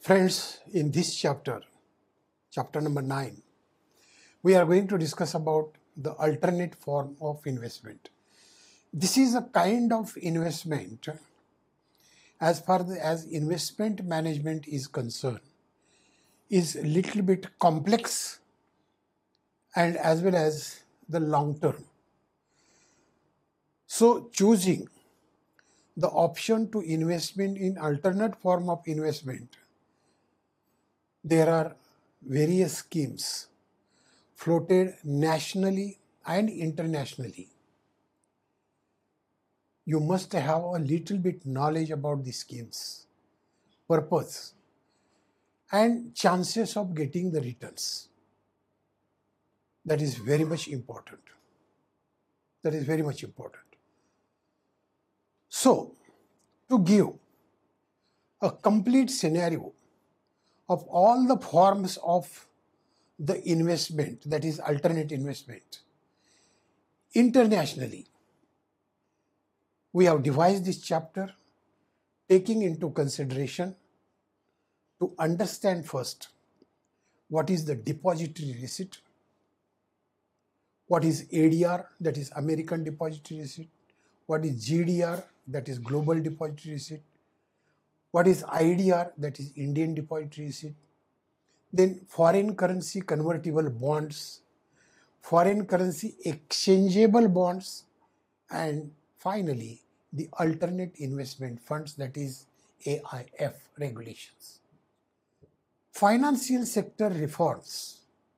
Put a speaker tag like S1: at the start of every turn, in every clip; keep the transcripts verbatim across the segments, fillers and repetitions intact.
S1: Friends, in this chapter, chapter number nine, we are going to discuss about the alternate form of investment. This is a kind of investment, as far as investment management is concerned, is a little bit complex and as well as the long term. So choosing the option to investment in alternate form of investment, there are various schemes floated nationally and internationally. You must have a little bit knowledge about the schemes, purpose, and chances of getting the returns. That is very much important. That is very much important. So, to give a complete scenario of all the forms of the investment, that is alternate investment, internationally, we have devised this chapter taking into consideration to understand first what is the depository receipt, what is A D R, that is American Depository Receipt, what is G D R, that is Global Depository Receipt, what is I D R, that is Indian Depository Receipt, then foreign currency convertible bonds, foreign currency exchangeable bonds, and finally the alternate investment funds, that is A I F regulations. Financial sector reforms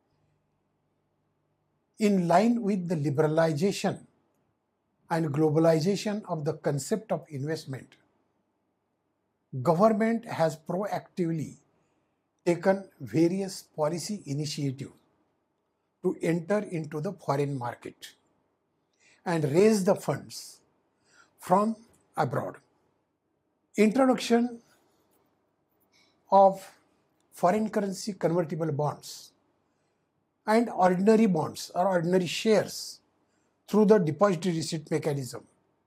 S1: in line with the liberalization and globalization of the concept of investment, government has proactively taken various policy initiatives to enter into the foreign market and raise the funds from abroad. Introduction of foreign currency convertible bonds and ordinary bonds or ordinary shares through the depository receipt mechanism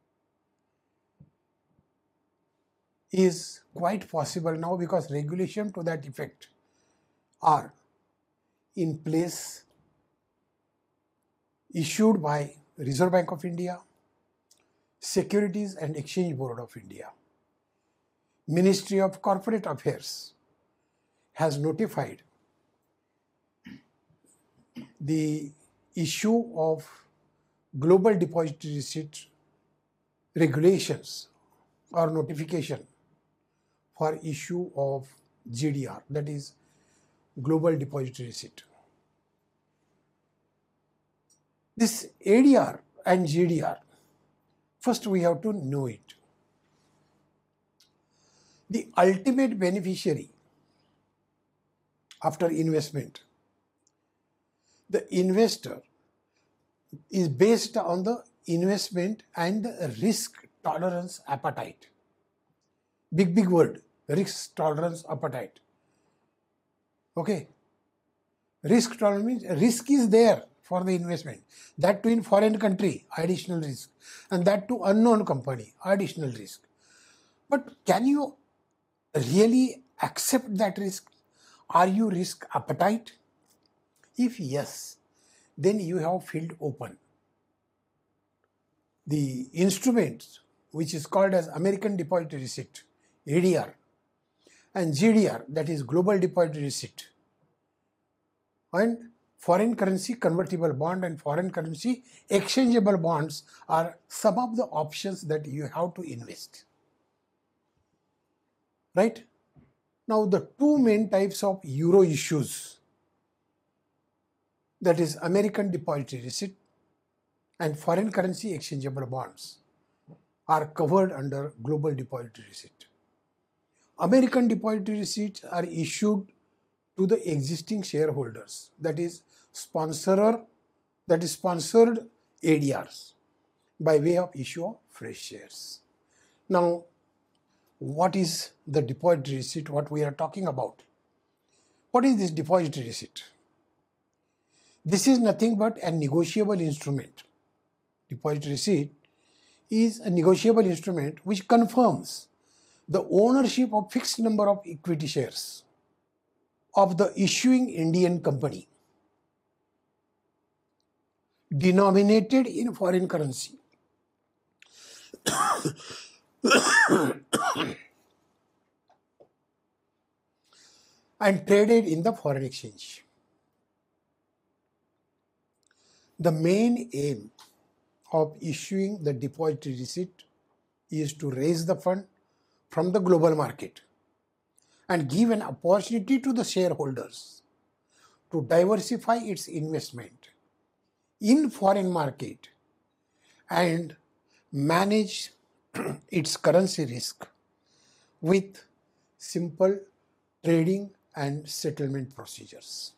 S1: is quite possible now, because regulation to that effect are in place, issued by Reserve Bank of India, Securities and Exchange Board of India. Ministry of Corporate Affairs has notified the issue of Global Depository Receipt regulations or notification for issue of G D R, that is Global Depository Receipt. This A D R and G D R, first we have to know it. The ultimate beneficiary after investment, the investor, is based on the investment and the risk tolerance appetite. Big, big word, risk tolerance appetite. Okay. Risk tolerance means risk is there for the investment. That too in foreign country, additional risk. And that too unknown company, additional risk. But can you really accept that risk? Are you risk appetite? If yes, then you have field open. The instruments, which is called as American Depository Receipt, A D R, and G D R, that is Global Depository Receipt, and foreign currency convertible bond and foreign currency exchangeable bonds are some of the options that you have to invest. Right? Now, the two main types of euro issues, that is American Depository Receipt and foreign currency exchangeable bonds, are covered under Global Depository Receipt. American Depository Receipts are issued to the existing shareholders, that is sponsorer, that is sponsored A D Rs by way of issue of fresh shares. Now, what is the depository receipt, what we are talking about? What is this depository receipt? This is nothing but a negotiable instrument. Depository receipt is a negotiable instrument which confirms the ownership of fixed number of equity shares of the issuing Indian company denominated in foreign currency and traded in the foreign exchange. The main aim of issuing the depository receipt is to raise the fund from the global market and give an opportunity to the shareholders to diversify its investment in foreign market and manage its currency risk with simple trading and settlement procedures.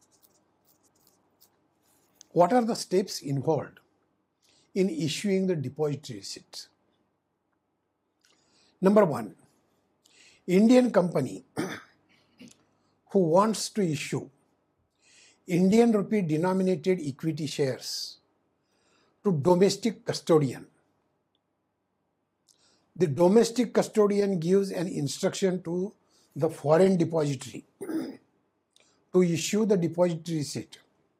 S1: What are the steps involved in issuing the depository receipts? Number one, Indian company who wants to issue Indian rupee denominated equity shares to domestic custodian. The domestic custodian gives an instruction to the foreign depository to issue the depository receipt,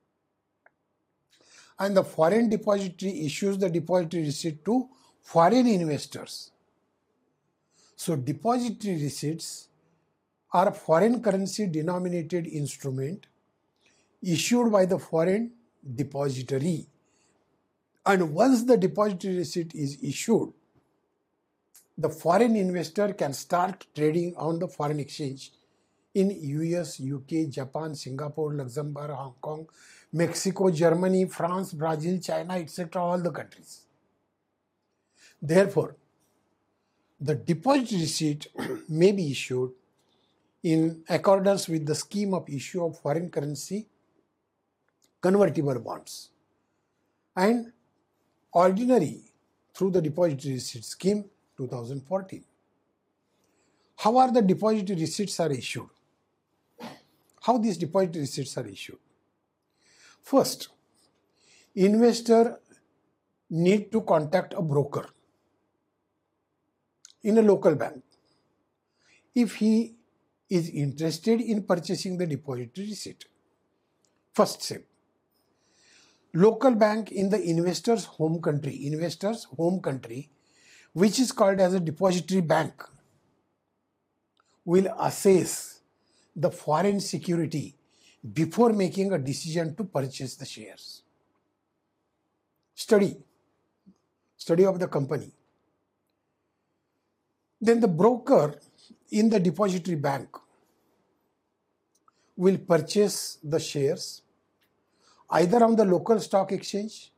S1: and the foreign depository issues the depository receipt to foreign investors. So depository receipts are a foreign currency denominated instrument issued by the foreign depository, and once the depository receipt is issued, the foreign investor can start trading on the foreign exchange in U S, U K, Japan, Singapore, Luxembourg, Hong Kong, Mexico, Germany, France, Brazil, China, et cetera, all the countries. Therefore, the deposit receipt may be issued in accordance with the scheme of issue of foreign currency convertible bonds and ordinary through the depository receipt scheme two thousand fourteen. How are the depository receipts are issued? How these depository receipts are issued? First, investor need to contact a broker in a local bank if he is interested in purchasing the depository receipt. First step, local bank in the investor's home country, investor's home country, which is called as a depository bank, will assess the foreign security before making a decision to purchase the shares. Study, study of the company. Then the broker in the depository bank will purchase the shares either on the local stock exchange,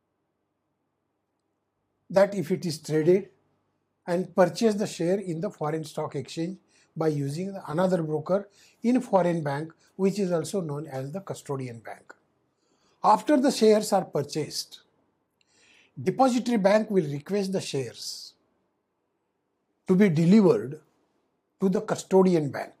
S1: that if it is traded, and purchase the share in the foreign stock exchange by using another broker in foreign bank, which is also known as the custodian bank. After the shares are purchased, depository bank will request the shares to be delivered to the custodian bank.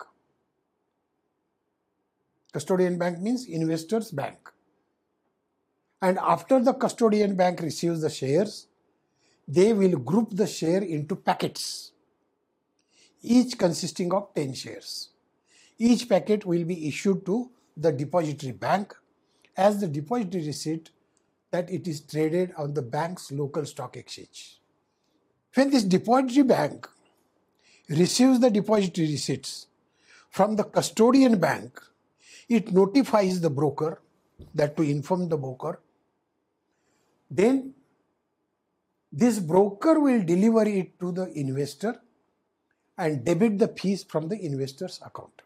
S1: Custodian bank means investor's bank. And after the custodian bank receives the shares, they will group the share into packets, each consisting of ten shares. Each packet will be issued to the depository bank as the depository receipt that it is traded on the bank's local stock exchange. When this depository bank receives the depository receipts from the custodian bank, it notifies the broker, that to inform the broker. Then this broker will deliver it to the investor and debit the fees from the investor's account.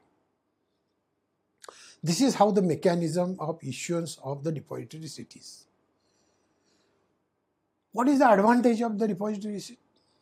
S1: This is how the mechanism of issuance of the depository receipt is. What is the advantage of the depository receipt?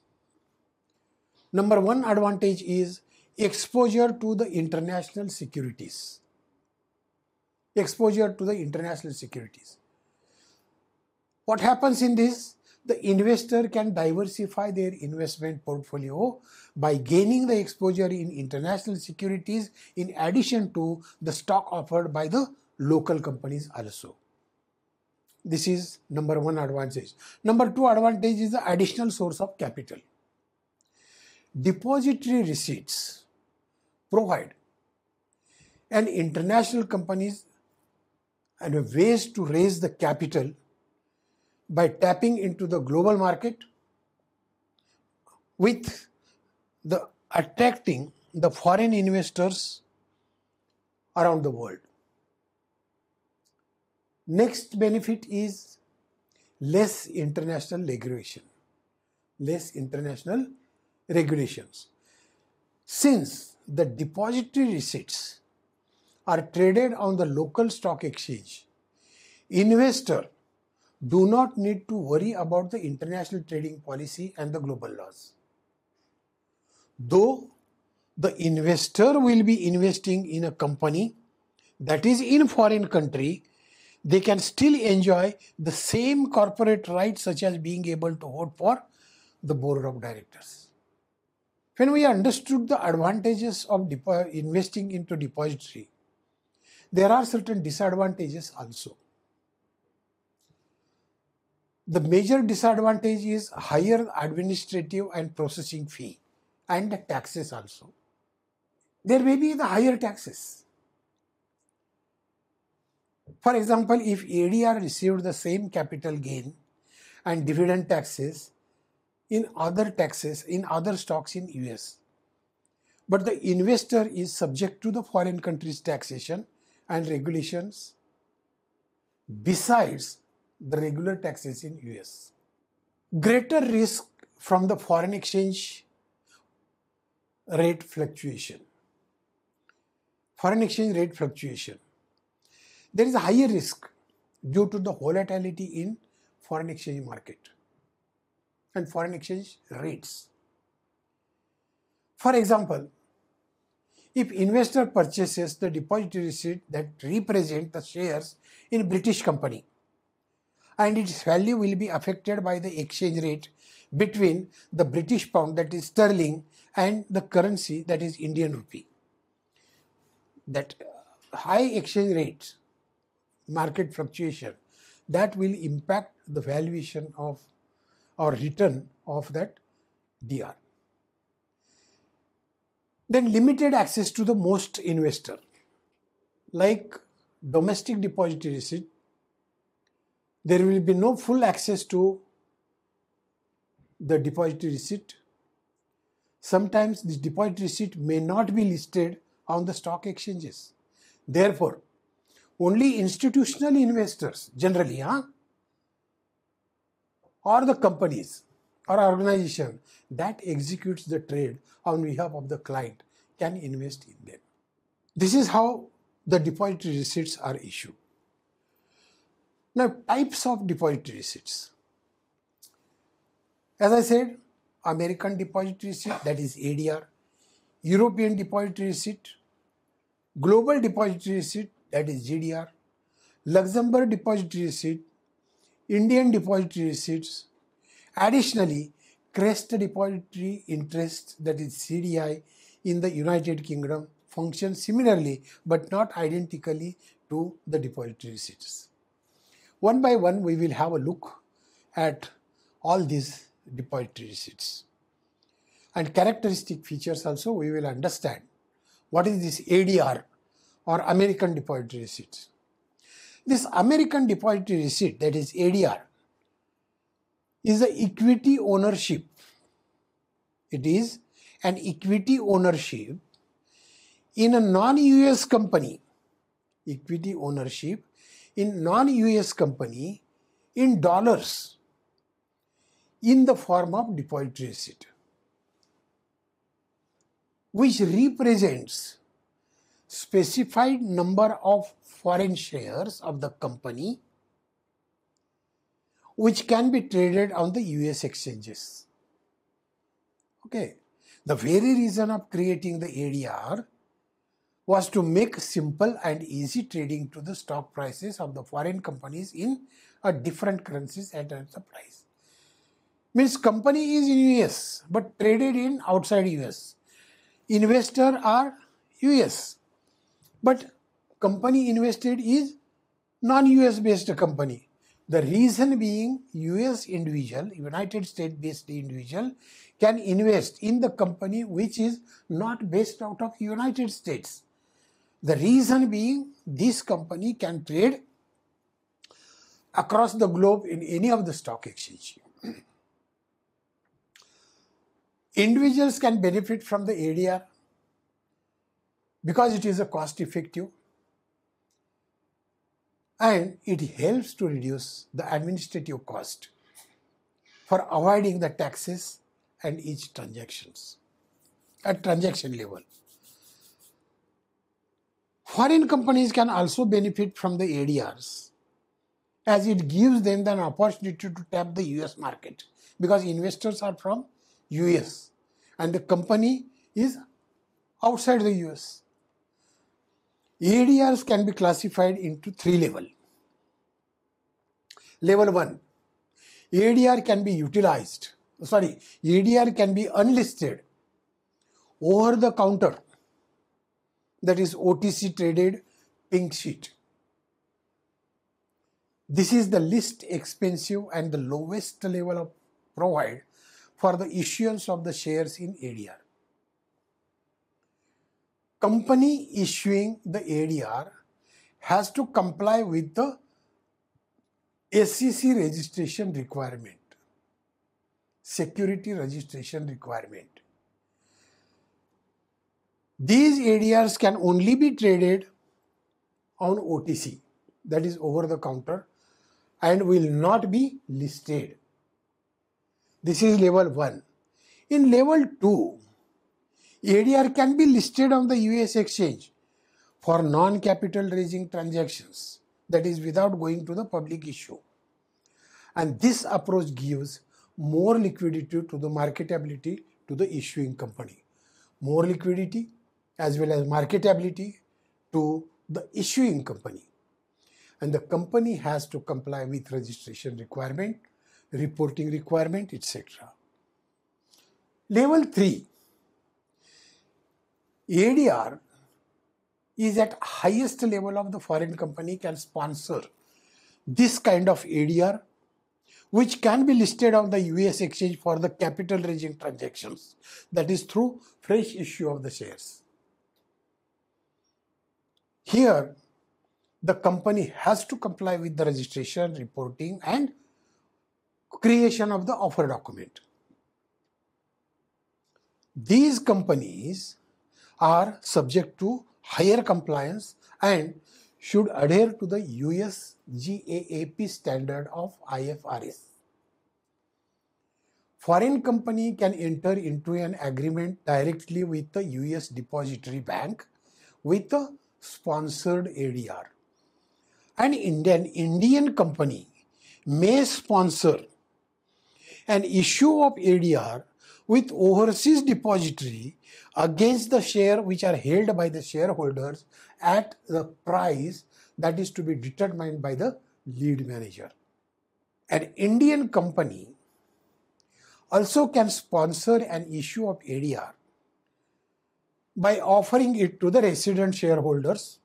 S1: Number one advantage is exposure to the international securities. Exposure to the international securities. What happens in this? The investor can diversify their investment portfolio by gaining the exposure in international securities in addition to the stock offered by the local companies also. This is number one advantage. Number two advantage is the additional source of capital. Depository receipts provide and international companies and ways to raise the capital by tapping into the global market with the attracting the foreign investors around the world. Next benefit is less international regulation. Less international regulations. Since the depository receipts are traded on the local stock exchange, investors do not need to worry about the international trading policy and the global laws. Though the investor will be investing in a company that is in foreign country, they can still enjoy the same corporate rights such as being able to vote for the board of directors. When we understood the advantages of investing into depository, there are certain disadvantages also. The major disadvantage is higher administrative and processing fee and taxes also. There may be the higher taxes. For example, if A D R received the same capital gain and dividend taxes in other taxes in other stocks in U S, but the investor is subject to the foreign country's taxation and regulations besides the regular taxes in U S. Greater risk from the foreign exchange rate fluctuation. Foreign exchange rate fluctuation. There is a higher risk due to the volatility in foreign exchange market and foreign exchange rates. For example, if investor purchases the depository receipt that represent the shares in British company, and its value will be affected by the exchange rate between the British pound, that is sterling, and the currency, that is Indian rupee. That high exchange rates, market fluctuation, that will impact the valuation of or return of that D R. Then limited access to the most investor. Like domestic depository receipt, there will be no full access to the depository receipt. Sometimes this depository receipt may not be listed on the stock exchanges. Therefore, only institutional investors generally, huh, or the companies or organization that executes the trade on behalf of the client can invest in them. This is how the depository receipts are issued. Now, types of depository receipts. As I said, American depository receipt, that is A D R, European depository receipt, Global depository receipt, that is G D R, Luxembourg depository receipt, Indian depository receipts. Additionally, Crest depository interest, that is C D I, in the United Kingdom functions similarly but not identically to the depository receipts. One by one, we will have a look at all these depository receipts. And characteristic features also we will understand. What is this A D R or American depository receipts? This American depository receipt, that is A D R, is the equity ownership. It is an equity ownership in a non-U S company. Equity ownership in non-U S company in dollars in the form of depository receipt, which represents specified number of foreign shares of the company which can be traded on the U S exchanges. Okay. The very reason of creating the A D R was to make simple and easy trading to the stock prices of the foreign companies in a different currencies at a price. Means company is in U S but traded in outside U S. Investor are U S, but company invested is non-U S based company. The reason being, U S individual, United States based individual can invest in the company which is not based out of United States. The reason being, this company can trade across the globe in any of the stock exchange. Individuals can benefit from the A D R because it is a cost effective and it helps to reduce the administrative cost for avoiding the taxes and each transactions at transaction level. Foreign companies can also benefit from the A D Rs as it gives them an opportunity to tap the U S market because investors are from U S and the company is outside the U S. A D Rs can be classified into three levels. Level one, A D R can be utilized, sorry, A D R can be unlisted over the counter, that is O T C traded pink sheet. This is the least expensive and the lowest level of provide for the issuance of the shares in A D R. Company issuing the A D R has to comply with the S E C registration requirement, security registration requirement. These A D Rs can only be traded on O T C, that is over the counter, and will not be listed. This is level one. In level two, A D R can be listed on the U S exchange for non-capital raising transactions, that is without going to the public issue. And this approach gives more liquidity to the marketability to the issuing company. More liquidity as well as marketability to the issuing company. And the company has to comply with registration requirement, reporting requirement, et cetera. Level three, A D R is at highest level of the foreign company can sponsor this kind of A D R, which can be listed on the U S exchange for the capital raising transactions, that is through fresh issue of the shares. Here, the company has to comply with the registration, reporting and creation of the offer document. These companies are subject to higher compliance and should adhere to the U S GAAP standard of I F R S. Foreign company can enter into an agreement directly with the U S depository bank with a sponsored A D R. An Indian, Indian company may sponsor an issue of A D R with overseas depository against the share which are held by the shareholders at the price that is to be determined by the lead manager. An Indian company also can sponsor an issue of A D R by offering it to the resident shareholders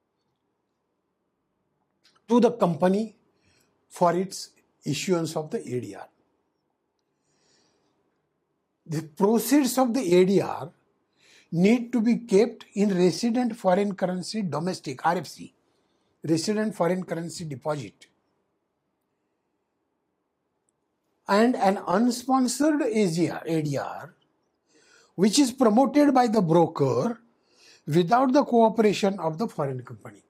S1: to the company for its issuance of the A D R. The proceeds of the A D R need to be kept in resident foreign currency domestic R F C, resident foreign currency deposit. And an unsponsored A D R which is promoted by the broker without the cooperation of the foreign company.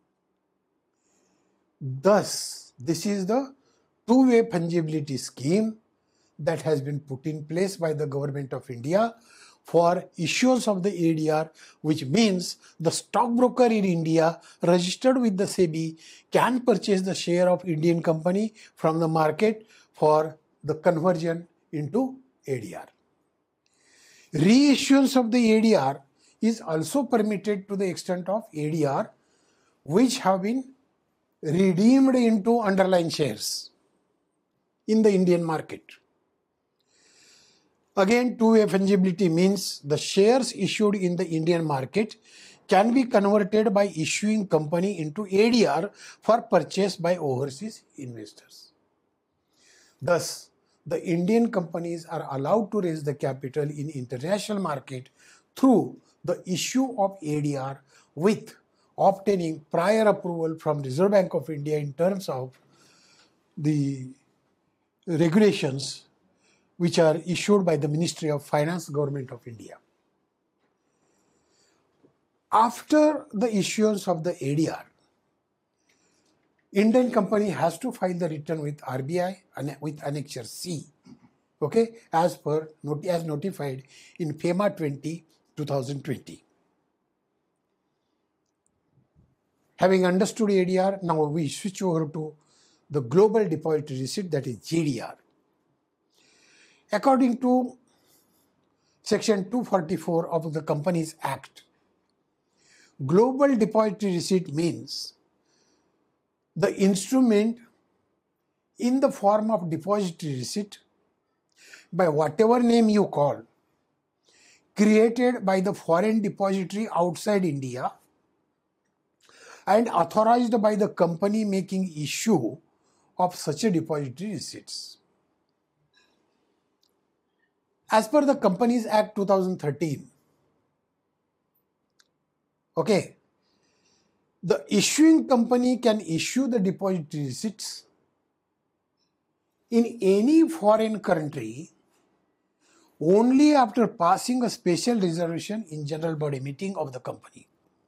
S1: Thus, this is the two-way fungibility scheme that has been put in place by the government of India for issuance of the A D R, which means the stockbroker in India registered with the SEBI can purchase the share of Indian company from the market for the conversion into A D R. Reissuance of the A D R is also permitted to the extent of A D R which have been redeemed into underlying shares in the Indian market. Again, two-way fungibility means the shares issued in the Indian market can be converted by issuing company into A D R for purchase by overseas investors. Thus, the Indian companies are allowed to raise the capital in international market through the issue of A D R with obtaining prior approval from Reserve Bank of India in terms of the regulations which are issued by the Ministry of Finance, Government of India. After the issuance of the A D R, Indian company has to file the return with R B I and with Annexure C, okay, as per as notified in FEMA twenty, twenty twenty. Having understood A D R, now we switch over to the Global Depository Receipt, that is G D R. According to Section two forty-four of the Companies Act, Global Depository Receipt means the instrument in the form of depository receipt, by whatever name you call, created by the foreign depository outside India and authorized by the company making issue of such a depository receipts. As per the Companies Act two thousand thirteen, okay, the issuing company can issue the depository receipts in any foreign country only after passing a special resolution in general body meeting of the company.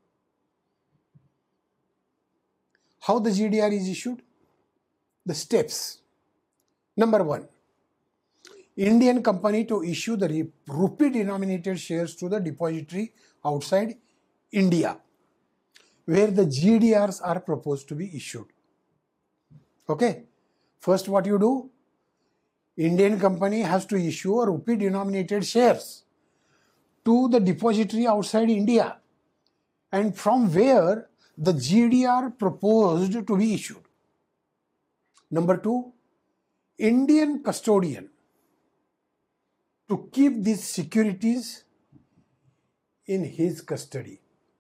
S1: How the G D R is issued? The steps. Number one, Indian company to issue the rupee denominated shares to the depository outside India, where the G D Rs are proposed to be issued. Okay. First, what you do? Indian company has to issue a rupee denominated shares to the depository outside India, and from where the G D R proposed to be issued. Number two, Indian custodian to keep these securities in his custody.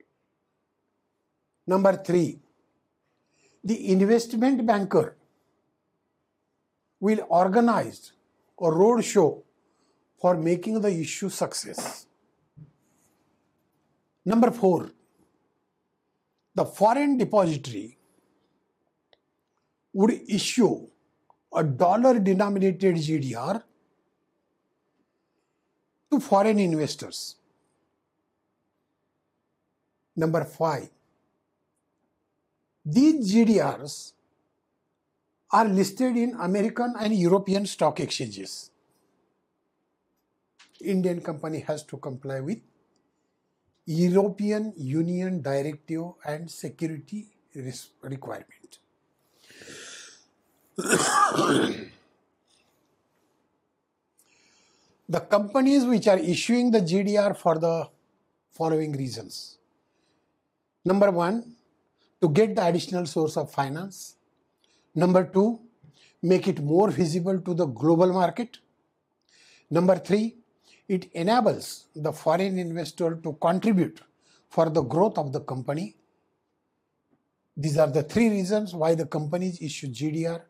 S1: Number three, the investment banker will organize a road show for making the issue success. Number four, the foreign depository would issue a dollar denominated G D R to foreign investors. Number five, these G D Rs are listed in American and European stock exchanges. Indian company has to comply with European Union Directive and Security Requirement. The companies which are issuing the G D R for the following reasons. Number one, to get the additional source of finance. Number two, make it more visible to the global market. Number three, it enables the foreign investor to contribute for the growth of the company. These are the three reasons why the companies issue G D R.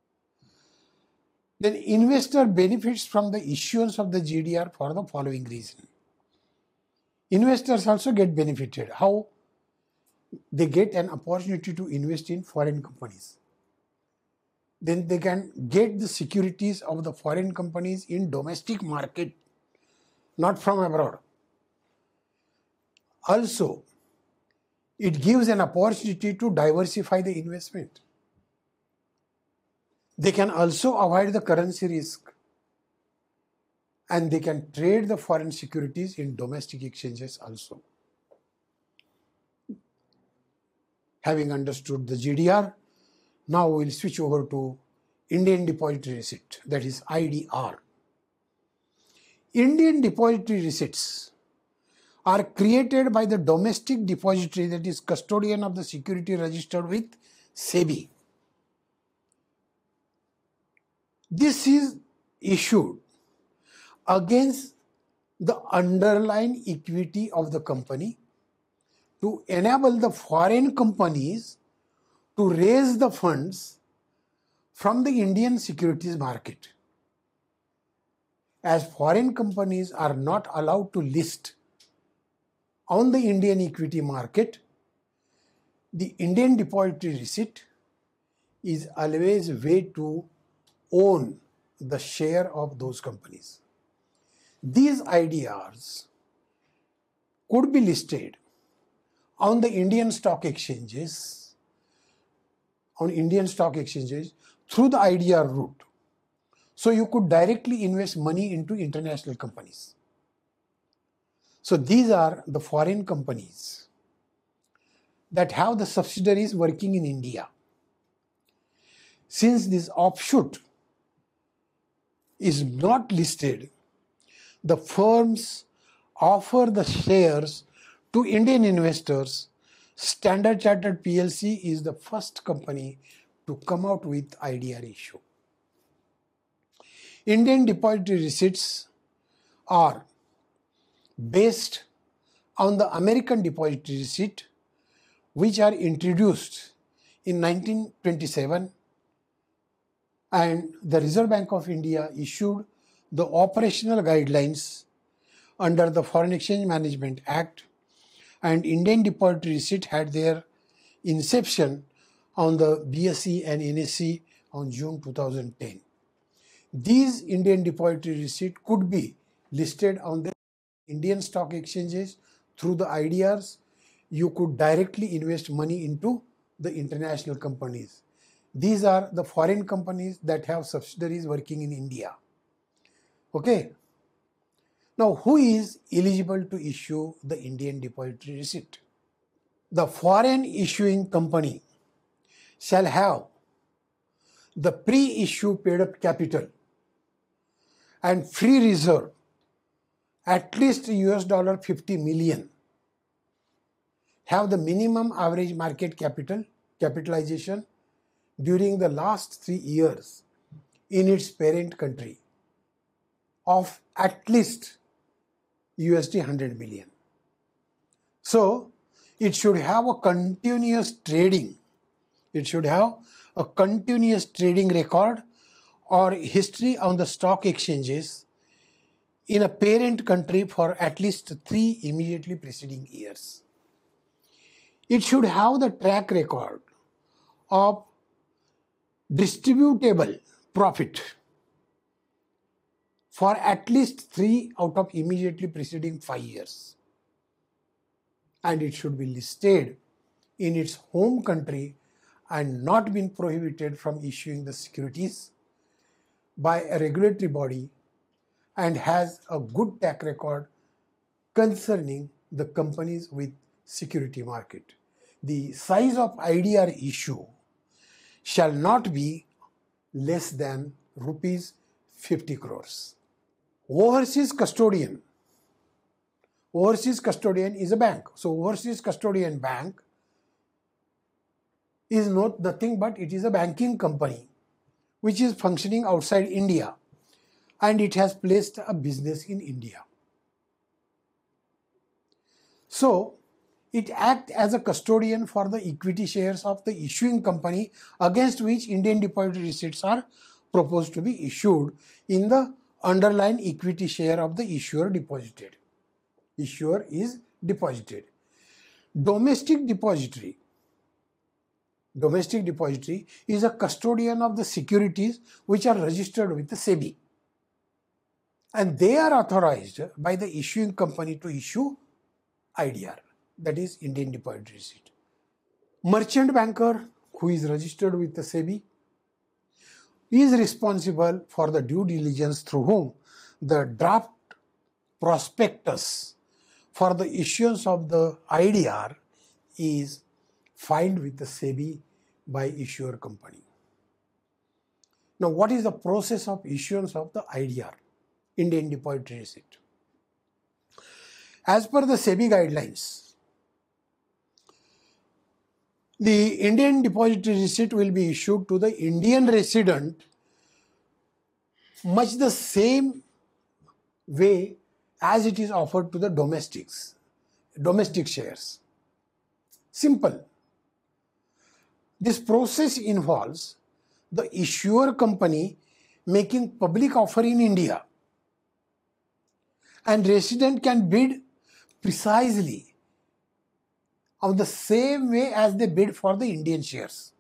S1: Then investor benefits from the issuance of the G D R for the following reason. Investors also get benefited. How? They get an opportunity to invest in foreign companies. Then they can get the securities of the foreign companies in domestic market, not from abroad. Also, it gives an opportunity to diversify the investment. They can also avoid the currency risk, and they can trade the foreign securities in domestic exchanges also. Having understood the G D R, now we will switch over to Indian Depository Receipt, that is I D R. Indian Depository Receipts are created by the domestic depository, that is custodian of the security registered with SEBI. This is issued against the underlying equity of the company to enable the foreign companies to raise the funds from the Indian securities market. As foreign companies are not allowed to list on the Indian equity market, the Indian depository receipt is always a way to own the share of those companies. These I D Rs could be listed on the Indian stock exchanges, on Indian stock exchanges through the I D R route. So you could directly invest money into international companies. So these are the foreign companies that have the subsidiaries working in India. Since this offshoot is not listed, the firms offer the shares to Indian investors. Standard Chartered P L C is the first company to come out with I D R issue. Indian depository receipts are based on the American depository receipt, which are introduced in nineteen twenty-seven, and the Reserve Bank of India issued the operational guidelines under the Foreign Exchange Management Act, and Indian depository receipt had their inception on the B S E and N S E on June two thousand ten. These Indian depository receipt could be listed on the Indian stock exchanges through the I D Rs. You could directly invest money into the international companies. These are the foreign companies that have subsidiaries working in India. Okay. Now, who is eligible to issue the Indian depository receipt? The foreign issuing company shall have the pre-issue paid-up capital and free reserve at least U S dollar fifty million, have the minimum average market capital capitalization during the last three years in its parent country of at least U S D one hundred million. So it should have a continuous trading. It should have a continuous trading record or history on the stock exchanges in a parent country for at least three immediately preceding years. It should have the track record of distributable profit for at least three out of immediately preceding five years. And it should be listed in its home country and not been prohibited from issuing the securities by a regulatory body, and has a good track record concerning the companies with security market. The size of I D R issue shall not be less than rupees fifty crores. Overseas custodian. Overseas custodian is a bank. So overseas custodian bank is not nothing but it is a banking company which is functioning outside India, and it has placed a business in India. So it acts as a custodian for the equity shares of the issuing company against which Indian depository receipts are proposed to be issued in the underlying equity share of the issuer deposited. Issuer is deposited. Domestic depository. Domestic depository is a custodian of the securities which are registered with the SEBI. And they are authorized by the issuing company to issue I D R, that is Indian depository receipt. Merchant banker who is registered with the SEBI is responsible for the due diligence through whom the draft prospectus for the issuance of the I D R is filed with the SEBI by issuer company. Now, what is the process of issuance of the I D R, Indian depository receipt? As per the SEBI guidelines, the Indian depository receipt will be issued to the Indian resident much the same way as it is offered to the domestics, domestic shares. Simple. This process involves the issuer company making public offer in India, and resident can bid precisely of the same way as they bid for the Indian shares.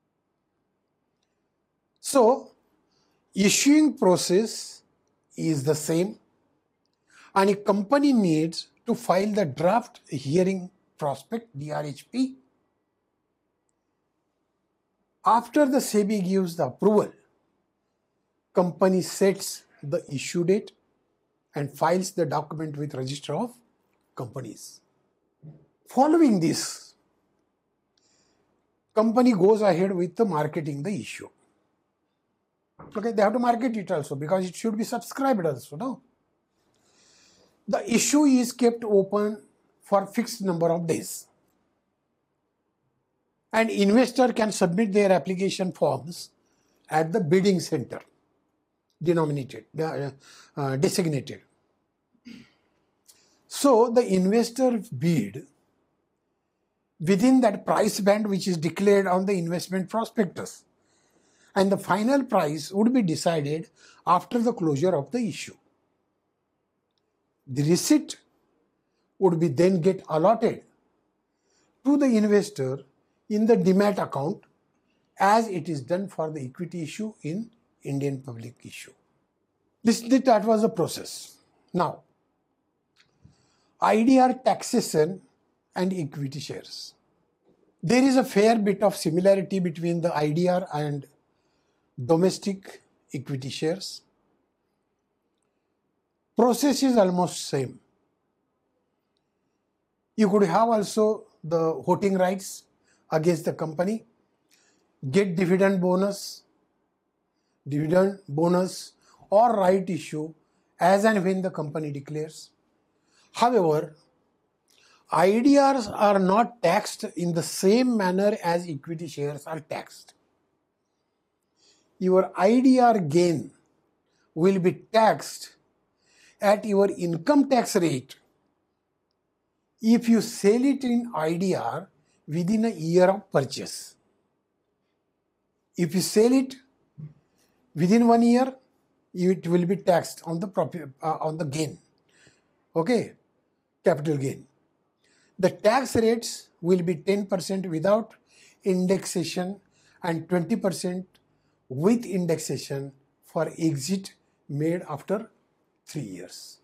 S1: So, issuing process is the same, and a company needs to file the draft hearing prospect D R H P. After the SEBI gives the approval, company sets the issue date and files the document with Register of Companies. Following this, company goes ahead with the marketing the issue. Okay, they have to market it also because it should be subscribed also, no? The issue is kept open for fixed number of days. And investor can submit their application forms at the bidding center, denominated, uh, uh, designated. So the investor bid within that price band which is declared on the investment prospectus, and the final price would be decided after the closure of the issue. The receipt would be then get allotted to the investor in the demat account as it is done for the equity issue in Indian public issue. This, that was the process. Now, I D R taxation and equity shares. There is a fair bit of similarity between the I D R and domestic equity shares. Process is almost same. You could have also the voting rights against the company, get dividend bonus, dividend bonus or right issue as and when the company declares. However, I D Rs are not taxed in the same manner as equity shares are taxed. Your I D R gain will be taxed at your income tax rate if you sell it in I D R within a year of purchase. If you sell it within one year, it will be taxed on the profit, uh, on the gain. Okay, capital gain. The tax rates will be ten percent without indexation and twenty percent with indexation for exit made after three years.